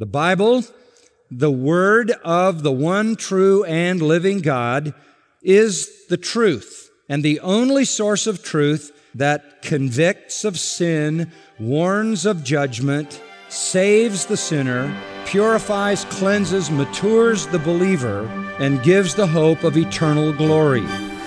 The Bible, the Word of the one true and living God, is the truth and the only source of truth that convicts of sin, warns of judgment, saves the sinner, purifies, cleanses, matures the believer, and gives the hope of eternal glory.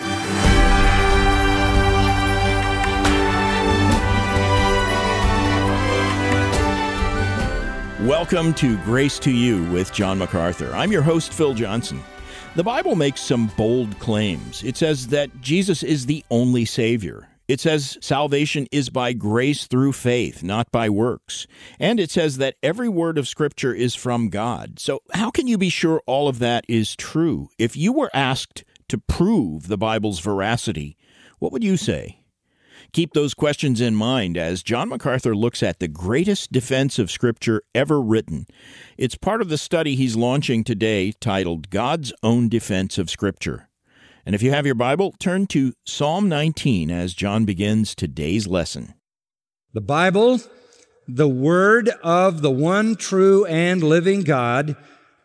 Welcome to Grace to You with John MacArthur. I'm your host, Phil Johnson. The Bible makes some bold claims. It says that Jesus is the only Savior. It says salvation is by grace through faith, not by works. And it says that every word of Scripture is from God. So how can you be sure all of that is true? If you were asked to prove the Bible's veracity, what would you say? Keep those questions in mind as John MacArthur looks at the greatest defense of Scripture ever written. It's part of the study he's launching today titled God's Own Defense of Scripture. And if you have your Bible, turn to Psalm 19 as John begins today's lesson. The Bible, the Word of the one true and living God,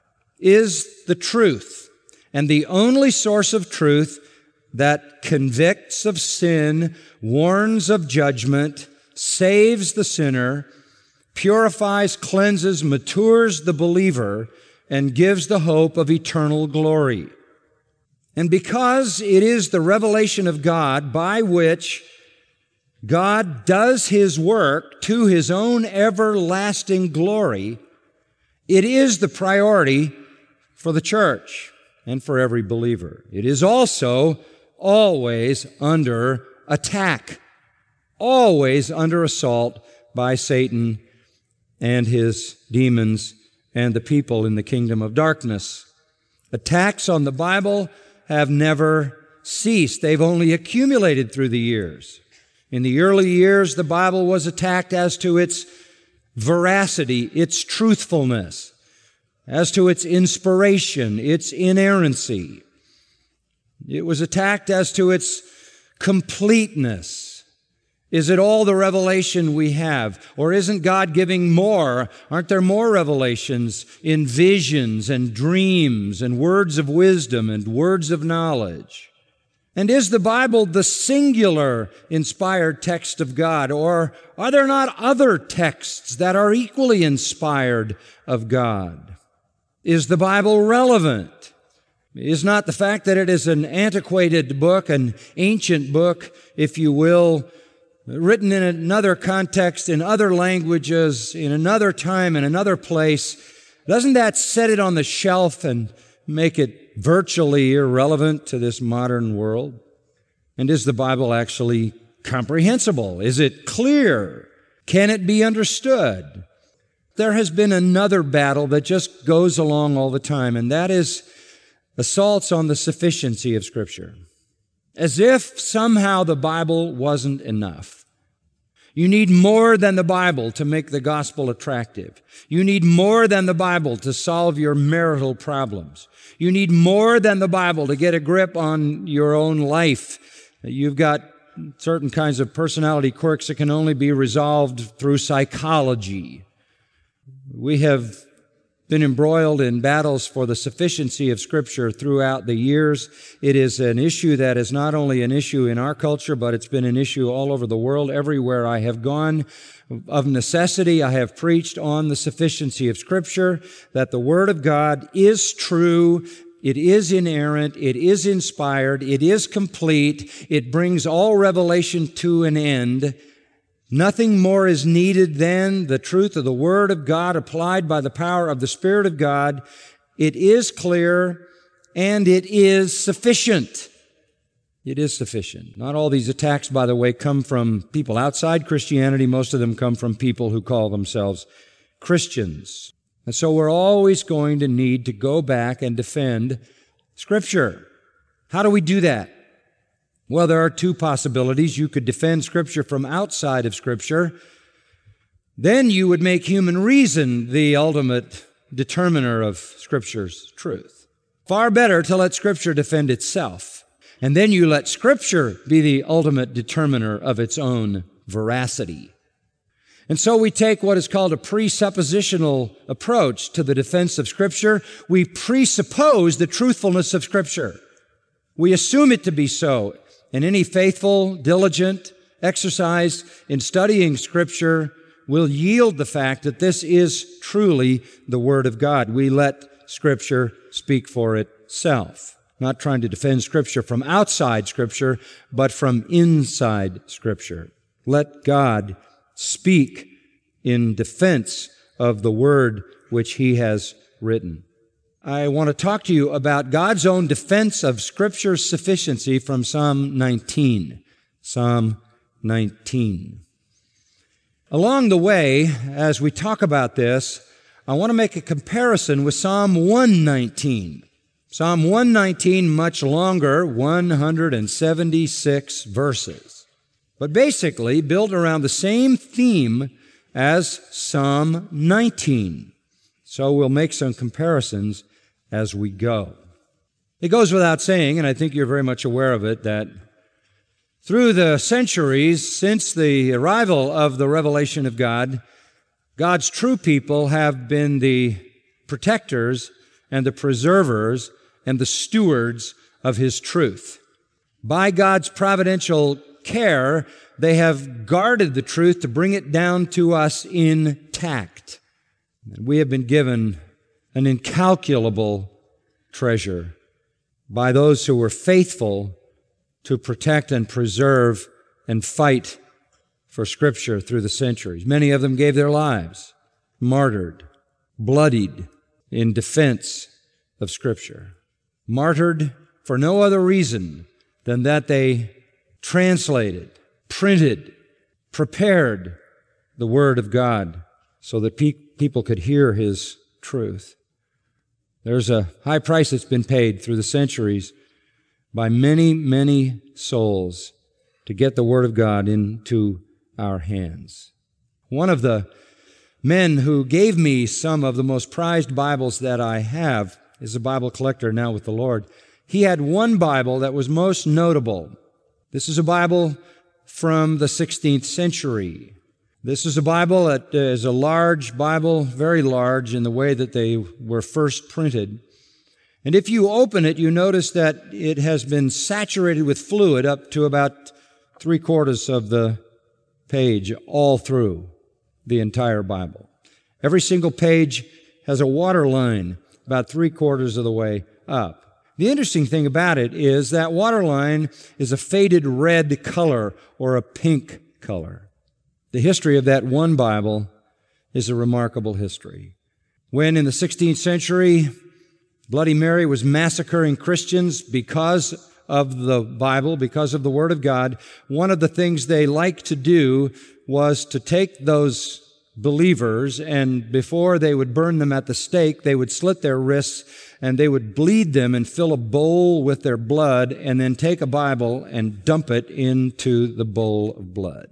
is the truth and the only source of truth that convicts of sin, warns of judgment, saves the sinner, purifies, cleanses, matures the believer, and gives the hope of eternal glory. And because it is the revelation of God by which God does His work to His own everlasting glory, it is the priority for the church and for every believer. It is also always under attack, always under assault by Satan and his demons and the people in the kingdom of darkness. Attacks on the Bible have never ceased. They've only accumulated through the years. In the early years, the Bible was attacked as to its veracity, its truthfulness, as to its inspiration, its inerrancy. It was attacked as to its completeness. Is it all the revelation we have? Or isn't God giving more? Aren't there more revelations in visions and dreams and words of wisdom and words of knowledge? And is the Bible the singular inspired text of God? Or are there not other texts that are equally inspired of God? Is the Bible relevant? Is not the fact that it is an antiquated book, an ancient book, if you will, written in another context, in other languages, in another time, in another place, doesn't that set it on the shelf and make it virtually irrelevant to this modern world? And is the Bible actually comprehensible? Is it clear? Can it be understood? There has been another battle that just goes along all the time, and that is assaults on the sufficiency of Scripture. As if somehow the Bible wasn't enough. You need more than the Bible to make the gospel attractive. You need more than the Bible to solve your marital problems. You need more than the Bible to get a grip on your own life. You've got certain kinds of personality quirks that can only be resolved through psychology. We have been embroiled in battles for the sufficiency of Scripture throughout the years. It is an issue that is not only an issue in our culture, but it's been an issue all over the world. Everywhere I have gone, of necessity, I have preached on the sufficiency of Scripture, that the Word of God is true, it is inerrant, it is inspired, it is complete, it brings all revelation to an end. Nothing more is needed than the truth of the Word of God applied by the power of the Spirit of God. It is clear and it is sufficient. It is sufficient. Not all these attacks, by the way, come from people outside Christianity. Most of them come from people who call themselves Christians. And so we're always going to need to go back and defend Scripture. How do we do that? Well, there are two possibilities. You could defend Scripture from outside of Scripture. Then you would make human reason the ultimate determiner of Scripture's truth. Far better to let Scripture defend itself. And then you let Scripture be the ultimate determiner of its own veracity. And so we take what is called a presuppositional approach to the defense of Scripture. We presuppose the truthfulness of Scripture. We assume it to be so. And any faithful, diligent exercise in studying Scripture will yield the fact that this is truly the Word of God. We let Scripture speak for itself. Not trying to defend Scripture from outside Scripture, but from inside Scripture. Let God speak in defense of the Word which He has written. I want to talk to you about God's own defense of Scripture's sufficiency from Psalm 19. Psalm 19. Along the way, as we talk about this, I want to make a comparison with Psalm 119. Psalm 119, much longer, 176 verses. But basically built around the same theme as Psalm 19. So we'll make some comparisons as we go. It goes without saying, and I think you're very much aware of it, that through the centuries since the arrival of the revelation of God, God's true people have been the protectors and the preservers and the stewards of His truth. By God's providential care, they have guarded the truth to bring it down to us intact. We have been given an incalculable treasure by those who were faithful to protect and preserve and fight for Scripture through the centuries. Many of them gave their lives, martyred, bloodied in defense of Scripture. Martyred for no other reason than that they translated, printed, prepared the Word of God so that people could hear His truth. There's a high price that's been paid through the centuries by many, many souls to get the Word of God into our hands. One of the men who gave me some of the most prized Bibles that I have is a Bible collector now with the Lord. He had one Bible that was most notable. This is a Bible from the 16th century. This is a Bible that is a large Bible, very large in the way that they were first printed. And if you open it, you notice that it has been saturated with fluid up to about 3/4 of the page, all through the entire Bible. Every single page has a water line about 3/4 of the way up. The interesting thing about it is that water line is a faded red color or a pink color. The history of that one Bible is a remarkable history. When in the 16th century, Bloody Mary was massacring Christians because of the Bible, because of the Word of God, one of the things they liked to do was to take those believers, and before they would burn them at the stake, they would slit their wrists and they would bleed them and fill a bowl with their blood and then take a Bible and dump it into the bowl of blood.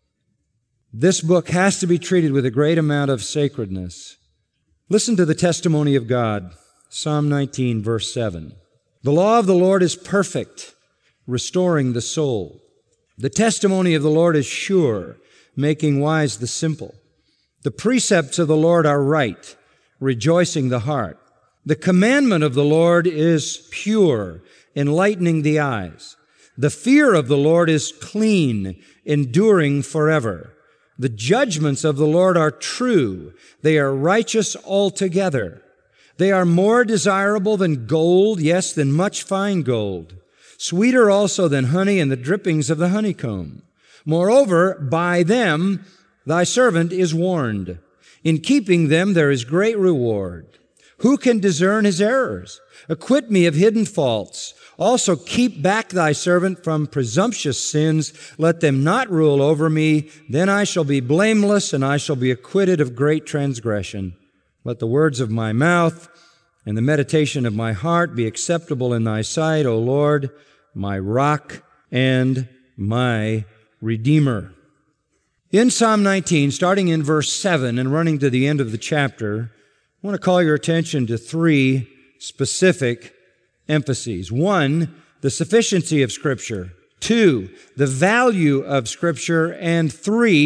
This book has to be treated with a great amount of sacredness. Listen to the testimony of God. Psalm 19, verse 7. The law of the Lord is perfect, restoring the soul. The testimony of the Lord is sure, making wise the simple. The precepts of the Lord are right, rejoicing the heart. The commandment of the Lord is pure, enlightening the eyes. The fear of the Lord is clean, enduring forever. The judgments of the Lord are true. They are righteous altogether. They are more desirable than gold, yes, than much fine gold. Sweeter also than honey and the drippings of the honeycomb. Moreover, by them thy servant is warned. In keeping them there is great reward. Who can discern his errors? Acquit me of hidden faults. Also keep back thy servant from presumptuous sins. Let them not rule over me. Then I shall be blameless, and I shall be acquitted of great transgression. Let the words of my mouth and the meditation of my heart be acceptable in thy sight, O Lord, my rock and my Redeemer. In Psalm 19, starting in verse 7 and running to the end of the chapter, I want to call your attention to 3 specific emphases. 1, the sufficiency of Scripture. 2, the value of Scripture. And 3,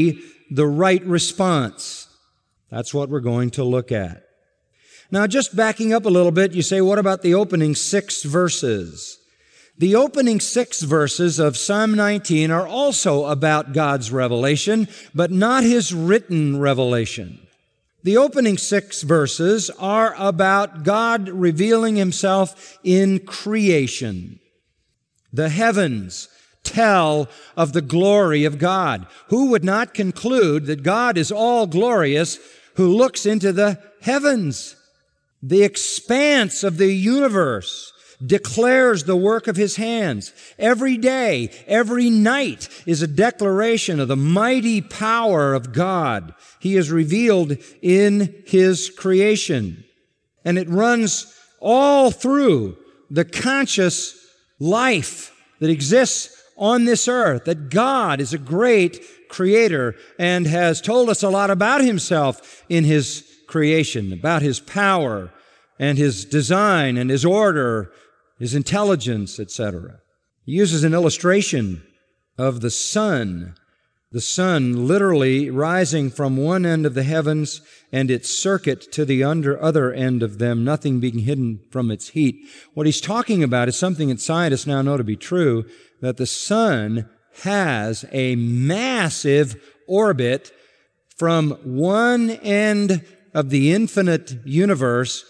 the right response? That's what we're going to look at. Now, just backing up a little bit, you say, what about the opening 6 verses? The opening 6 verses of Psalm 19 are also about God's revelation, but not His written revelation. The opening 6 verses are about God revealing Himself in creation. The heavens tell of the glory of God. Who would not conclude that God is all glorious who looks into the heavens? The expanse of the universe declares the work of His hands. Every day, every night is a declaration of the mighty power of God. He is revealed in His creation. And it runs all through the conscious life that exists on this earth, that God is a great creator and has told us a lot about Himself in His creation, about His power and His design and His order, His intelligence, etc. He uses an illustration of the sun literally rising from one end of the heavens and its circuit to the other end of them, nothing being hidden from its heat. What he's talking about is something that scientists now know to be true, that the sun has a massive orbit from one end of the infinite universe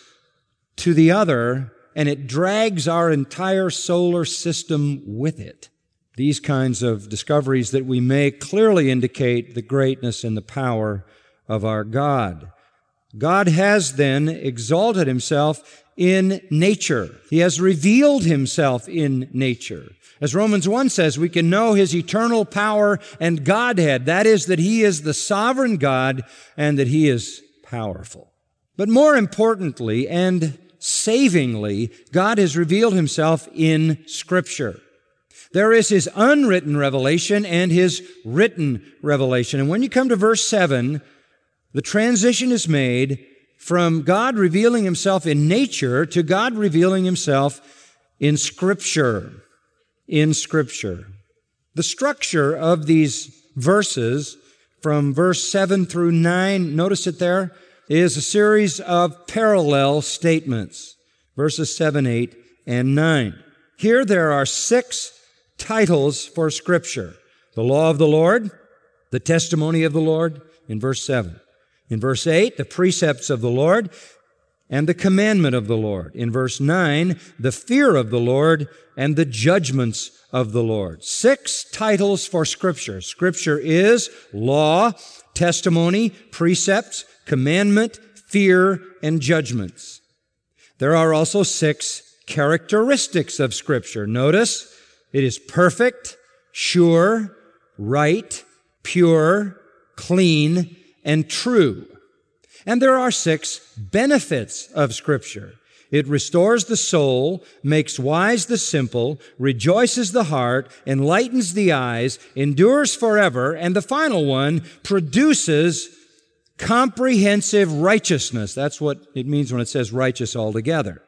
to the other, and it drags our entire solar system with it. These kinds of discoveries that we make clearly indicate the greatness and the power of our God. God has then exalted Himself in nature. He has revealed Himself in nature. As Romans 1 says, we can know His eternal power and Godhead. That is, that He is the sovereign God and that He is powerful. But more importantly and savingly, God has revealed Himself in Scripture. There is His unwritten revelation and His written revelation. And when you come to verse 7, the transition is made from God revealing Himself in nature to God revealing Himself in Scripture. In Scripture. The structure of these verses from verse 7 through 9, notice it there, is a series of parallel statements. Verses 7, 8, and 9. Here there are 6 titles for Scripture. The law of the Lord, the testimony of the Lord, in verse 7. In verse 8, the precepts of the Lord and the commandment of the Lord. In verse 9, the fear of the Lord and the judgments of the Lord. 6 titles for Scripture. Scripture is law, testimony, precepts, commandment, fear, and judgments. There are also 6 characteristics of Scripture. Notice, it is perfect, sure, right, pure, clean, and true. And there are 6 benefits of Scripture. It restores the soul, makes wise the simple, rejoices the heart, enlightens the eyes, endures forever, and the final one, produces comprehensive righteousness. That's what it means when it says righteous altogether.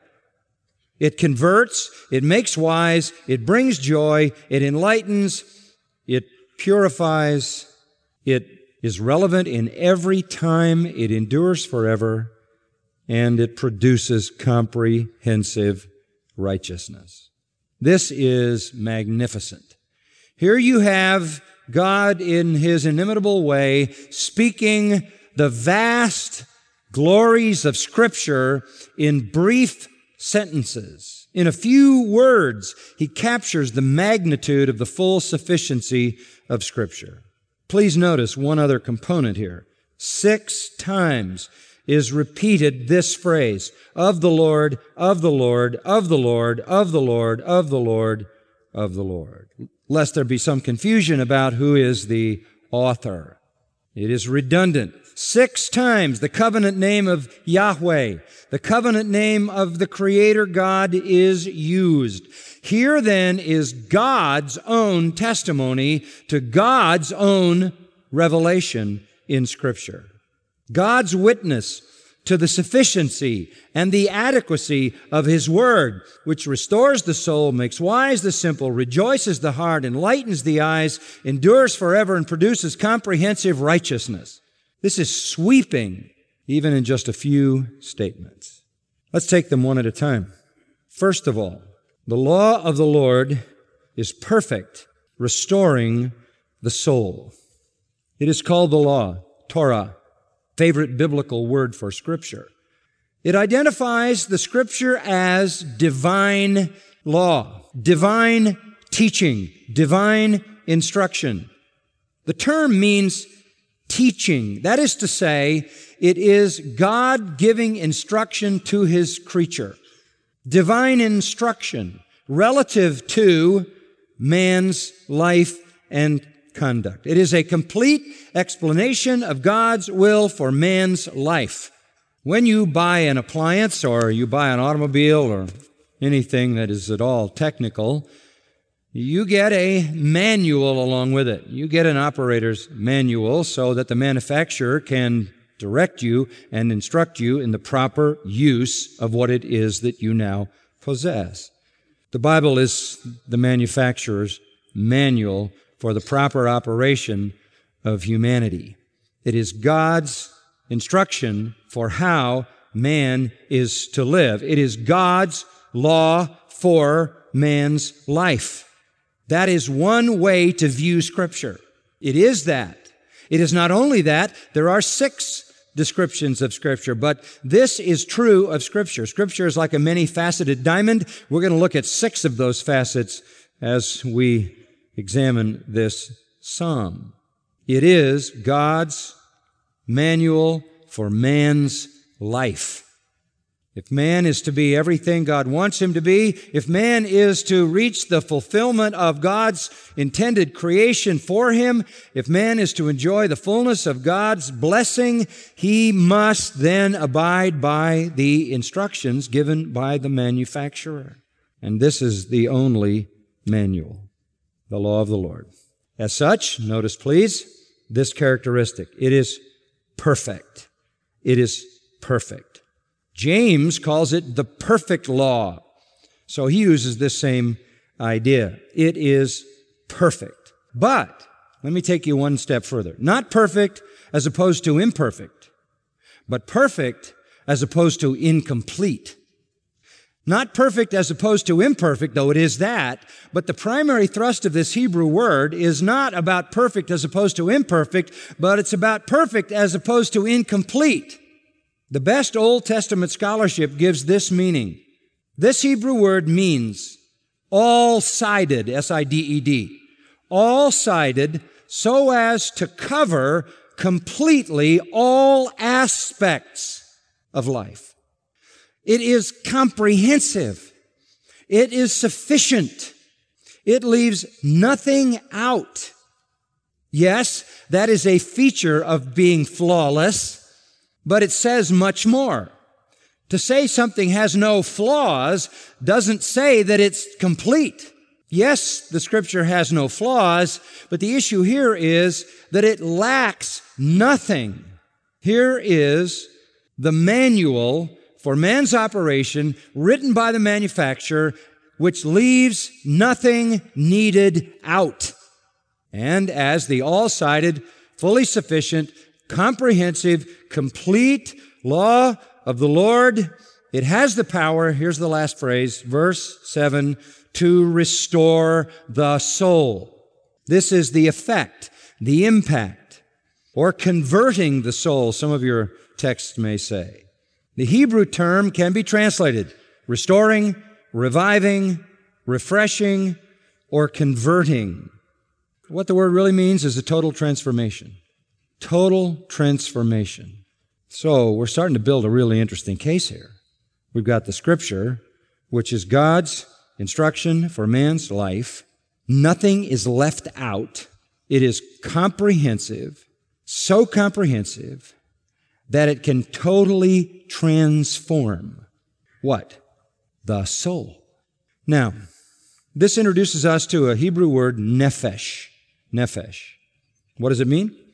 It converts, it makes wise, it brings joy, it enlightens, it purifies, it is relevant in every time, it endures forever, and it produces comprehensive righteousness. This is magnificent. Here you have God in His inimitable way speaking the vast glories of Scripture in brief sentences. In a few words, He captures the magnitude of the full sufficiency of Scripture. Please notice one other component here. 6 times is repeated this phrase, of the Lord, of the Lord, of the Lord, of the Lord, of the Lord, of the Lord. Lest there be some confusion about who is the author. It is redundant. 6 times the covenant name of Yahweh, the covenant name of the Creator God, is used. Here then is God's own testimony to God's own revelation in Scripture. God's witness to the sufficiency and the adequacy of His Word, which restores the soul, makes wise the simple, rejoices the heart, enlightens the eyes, endures forever, and produces comprehensive righteousness. This is sweeping, even in just a few statements. Let's take them one at a time. First of all, the law of the Lord is perfect, restoring the soul. It is called the law, Torah, favorite biblical word for Scripture. It identifies the Scripture as divine law, divine teaching, divine instruction. The term means teaching. That is to say, it is God giving instruction to His creature. Divine instruction relative to man's life and conduct. It is a complete explanation of God's will for man's life. When you buy an appliance or you buy an automobile or anything that is at all technical, you get a manual along with it. You get an operator's manual so that the manufacturer can direct you and instruct you in the proper use of what it is that you now possess. The Bible is the manufacturer's manual for the proper operation of humanity. It is God's instruction for how man is to live. It is God's law for man's life. That is one way to view Scripture. It is that. It is not only that, there are 6 descriptions of Scripture, but this is true of Scripture. Scripture is like a many-faceted diamond. We're going to look at 6 of those facets as we examine this psalm. It is God's manual for man's life. If man is to be everything God wants him to be, if man is to reach the fulfillment of God's intended creation for him, if man is to enjoy the fullness of God's blessing, he must then abide by the instructions given by the manufacturer. And this is the only manual, the law of the Lord. As such, notice please, this characteristic. It is perfect. It is perfect. James calls it the perfect law. So he uses this same idea. It is perfect. But, let me take you one step further. Not perfect as opposed to imperfect, but perfect as opposed to incomplete. Not perfect as opposed to imperfect, though it is that, but the primary thrust of this Hebrew word is not about perfect as opposed to imperfect, but it's about perfect as opposed to incomplete. The best Old Testament scholarship gives this meaning. This Hebrew word means all-sided, S-I-D-E-D, all-sided so as to cover completely all aspects of life. It is comprehensive. It is sufficient. It leaves nothing out. Yes, that is a feature of being flawless, but it says much more. To say something has no flaws doesn't say that it's complete. Yes, the Scripture has no flaws, but the issue here is that it lacks nothing. Here is the manual for man's operation written by the manufacturer, which leaves nothing needed out. And as the all-sided, fully sufficient, comprehensive, complete law of the Lord, it has the power, here's the last phrase, verse 7, to restore the soul. This is the effect, the impact, or converting the soul, some of your texts may say. The Hebrew term can be translated restoring, reviving, refreshing, or converting. What the word really means is a total transformation. Total transformation. So we're starting to build a really interesting case here. We've got the Scripture, which is God's instruction for man's life. Nothing is left out. It is comprehensive, so comprehensive that it can totally transform what? The soul. Now, this introduces us to a Hebrew word, nephesh. Nephesh. What does it mean?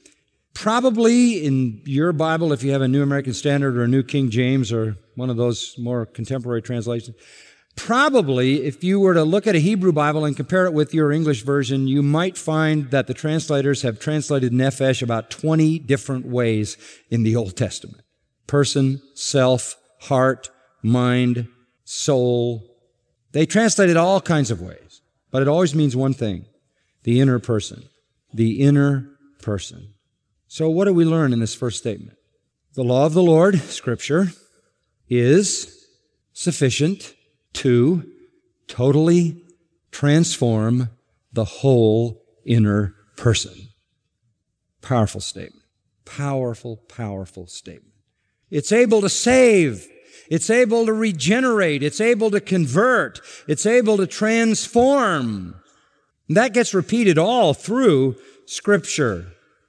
Probably in your Bible, if you have a New American Standard or a New King James or one of those more contemporary translations, probably if you were to look at a Hebrew Bible and compare it with your English version, you might find that the translators have translated nephesh about 20 different ways in the Old Testament. Person, self, heart, mind, soul. They translate it all kinds of ways, but it always means one thing: the inner person. The inner person. So what do we learn in this first statement? The law of the Lord, Scripture, is sufficient to totally transform the whole inner person. Powerful statement. Powerful, powerful statement. It's able to save. It's able to regenerate. It's able to convert. It's able to transform. And that gets repeated all through Scripture.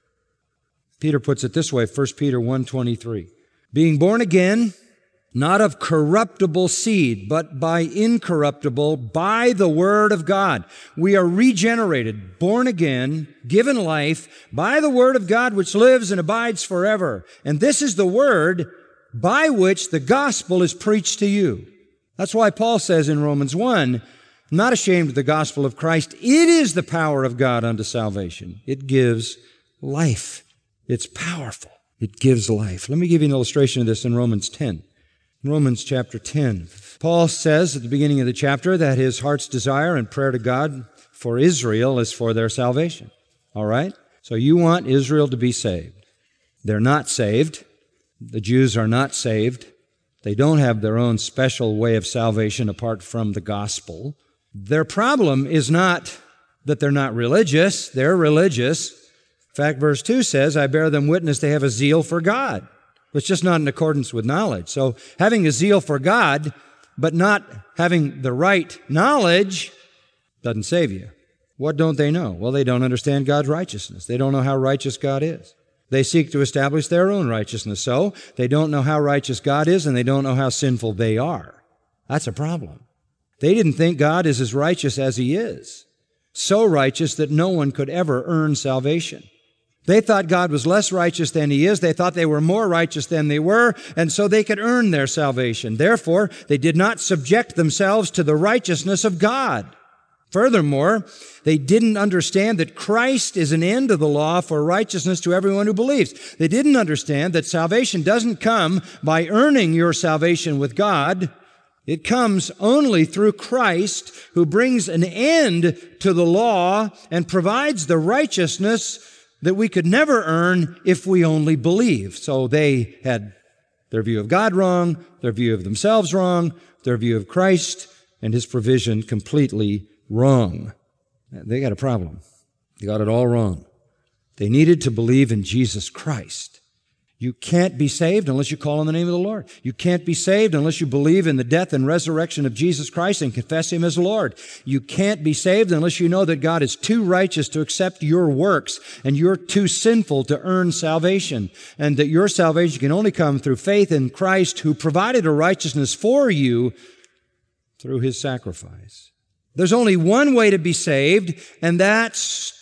Peter puts it this way, 1 Peter 1:23. Being born again, not of corruptible seed, but by incorruptible, by the Word of God. We are regenerated, born again, given life by the Word of God, which lives and abides forever. And this is the Word by which the gospel is preached to you. That's why Paul says in Romans 1, not ashamed of the gospel of Christ. It is the power of God unto salvation. It gives life. It's powerful. It gives life. Let me give you an illustration of this in Romans 10. Romans chapter 10. Paul says at the beginning of the chapter that his heart's desire and prayer to God for Israel is for their salvation. All right? So you want Israel to be saved. They're not saved. The Jews are not saved. They don't have their own special way of salvation apart from the gospel. Their problem is not that they're not religious. They're religious. In fact, verse 2 says, I bear them witness they have a zeal for God. It's just not in accordance with knowledge. So having a zeal for God, but not having the right knowledge, doesn't save you. What don't they know? Well, they don't understand God's righteousness. They don't know how righteous God is. They seek to establish their own righteousness. So they don't know how righteous God is, and they don't know how sinful they are. That's a problem. They didn't think God is as righteous as He is. So righteous that no one could ever earn salvation. They thought God was less righteous than He is. They thought they were more righteous than they were, and so they could earn their salvation. Therefore, they did not subject themselves to the righteousness of God. Furthermore, they didn't understand that Christ is an end of the law for righteousness to everyone who believes. They didn't understand that salvation doesn't come by earning your salvation with God. It comes only through Christ, who brings an end to the law and provides the righteousness that we could never earn if we only believe. So they had their view of God wrong, their view of themselves wrong, their view of Christ and His provision completely wrong. They got a problem. They got it all wrong. They needed to believe in Jesus Christ. You can't be saved unless you call on the name of the Lord. You can't be saved unless you believe in the death and resurrection of Jesus Christ and confess Him as Lord. You can't be saved unless you know that God is too righteous to accept your works and you're too sinful to earn salvation, and that your salvation can only come through faith in Christ, who provided a righteousness for you through His sacrifice. There's only one way to be saved, and that's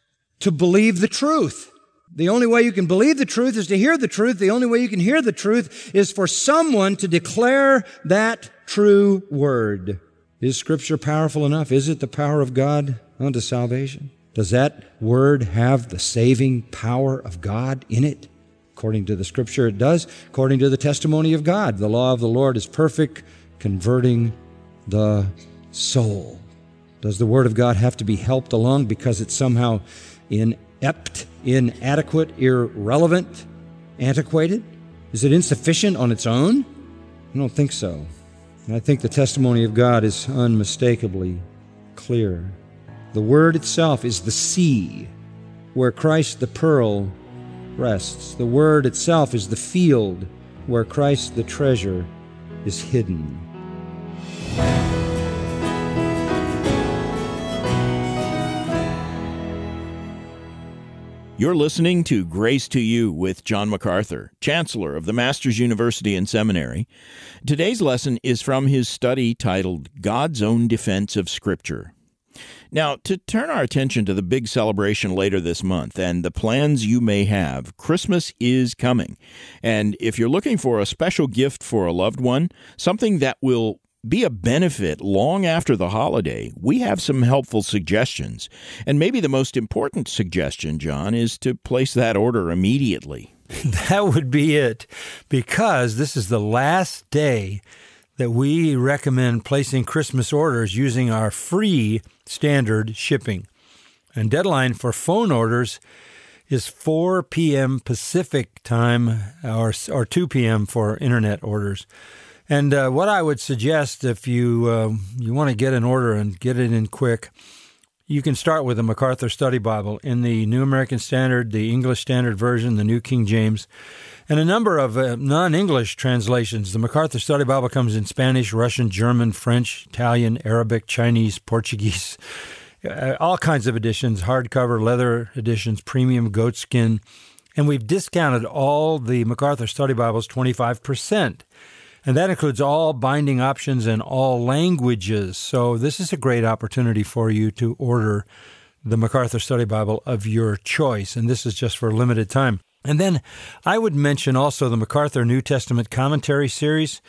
to believe the truth. The only way you can believe the truth is to hear the truth. The only way you can hear the truth is for someone to declare that true word. Is Scripture powerful enough? Is it the power of God unto salvation? Does that word have the saving power of God in it? According to the Scripture, it does. According to the testimony of God, the law of the Lord is perfect, converting the soul. Does the Word of God have to be helped along because it's somehow inept, inadequate, irrelevant, antiquated? Is it insufficient on its own? I don't think so. And I think the testimony of God is unmistakably clear. The Word itself is the sea where Christ the pearl rests. The Word itself is the field where Christ the treasure is hidden. You're listening to Grace to You with John MacArthur, Chancellor of the Masters University and Seminary. Today's lesson is from his study titled God's Own Defense of Scripture. Now, to turn our attention to the big celebration later this month and the plans you may have, Christmas is coming. And if you're looking for a special gift for a loved one, something that will be a benefit long after the holiday, we have some helpful suggestions. And maybe the most important suggestion, John, is to place that order immediately. That would be it, because this is the last day that we recommend placing Christmas orders using our free standard shipping. And deadline for phone orders is 4 p.m. Pacific time or 2 p.m. for internet orders. And what I would suggest, if you want to get an order and get it in quick, you can start with the MacArthur Study Bible in the New American Standard, the English Standard Version, the New King James, and a number of non-English translations. The MacArthur Study Bible comes in Spanish, Russian, German, French, Italian, Arabic, Chinese, Portuguese, all kinds of editions, hardcover, leather editions, premium, goatskin. And we've discounted all the MacArthur Study Bibles 25%. And that includes all binding options in all languages. So this is a great opportunity for you to order the MacArthur Study Bible of your choice. And this is just for a limited time. And then I would mention also the MacArthur New Testament Commentary Series,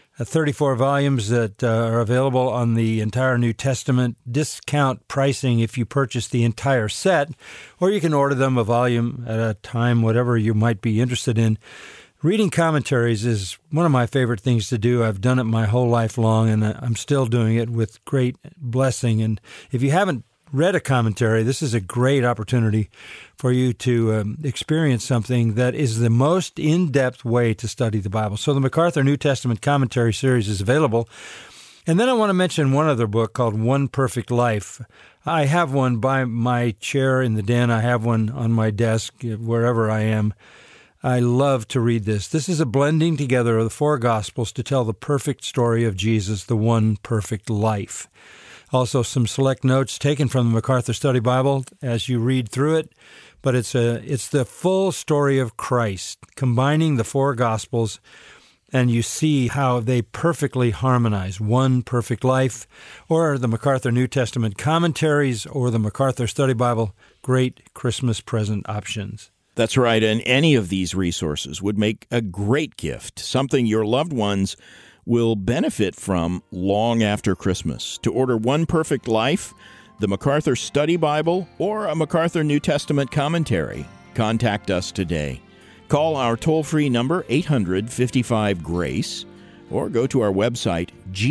34 volumes that are available on the entire New Testament, discount pricing if you purchase the entire set, or you can order them a volume at a time, whatever you might be interested in. Reading commentaries is one of my favorite things to do. I've done it my whole life long, and I'm still doing it with great blessing. And if you haven't read a commentary, this is a great opportunity for you to experience something that is the most in-depth way to study the Bible. So the MacArthur New Testament Commentary Series is available. And then I want to mention one other book called One Perfect Life. I have one by my chair in the den. I have one on my desk wherever I am. I love to read this. This is a blending together of the four Gospels to tell the perfect story of Jesus, the one perfect life. Also, some select notes taken from the MacArthur Study Bible as you read through it, but it's the full story of Christ, combining the four Gospels, and you see how they perfectly harmonize. One Perfect Life, or the MacArthur New Testament Commentaries, or the MacArthur Study Bible, great Christmas present options. That's right, and any of these resources would make a great gift, something your loved ones will benefit from long after Christmas. To order One Perfect Life, the MacArthur Study Bible, or a MacArthur New Testament commentary, contact us today. Call our toll-free number, 800-55-GRACE, or go to our website,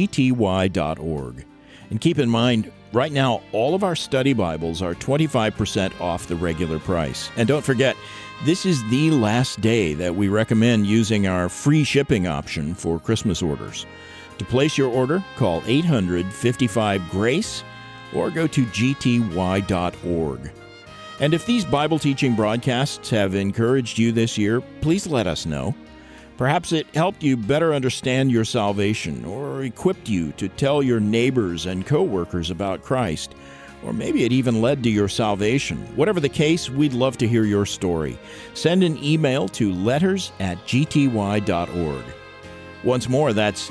gty.org. And keep in mind, right now, all of our study Bibles are 25% off the regular price. And don't forget, this is the last day that we recommend using our free shipping option for Christmas orders. To place your order, call 800-55-GRACE or go to gty.org. And if these Bible teaching broadcasts have encouraged you this year, please let us know. Perhaps it helped you better understand your salvation, or equipped you to tell your neighbors and co-workers about Christ, or maybe it even led to your salvation. Whatever the case, we'd love to hear your story. Send an email to letters@gty.org. Once more, that's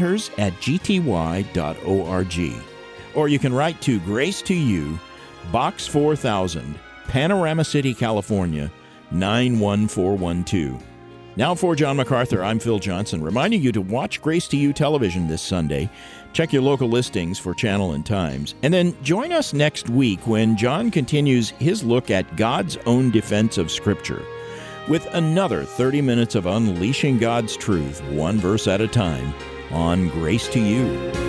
letters@gty.org. Or you can write to Grace to You, Box 4000, Panorama City, California, 91412. Now for John MacArthur, I'm Phil Johnson, reminding you to watch Grace to You television this Sunday. Check your local listings for channel and times. And then join us next week when John continues his look at God's own defense of Scripture with another 30 minutes of unleashing God's truth, one verse at a time, on Grace to You.